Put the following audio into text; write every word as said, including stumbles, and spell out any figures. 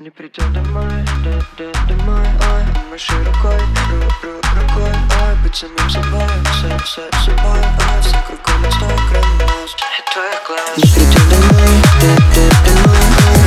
Не придет домой, да, да, домой, ой. Маши рукой, ру, ру, рукой, ой. Быть самим собой, с, с собой, ой. Все кругом отстой, кроме нас, и твоих глаз. Не придет домой, да, да, домой, ой.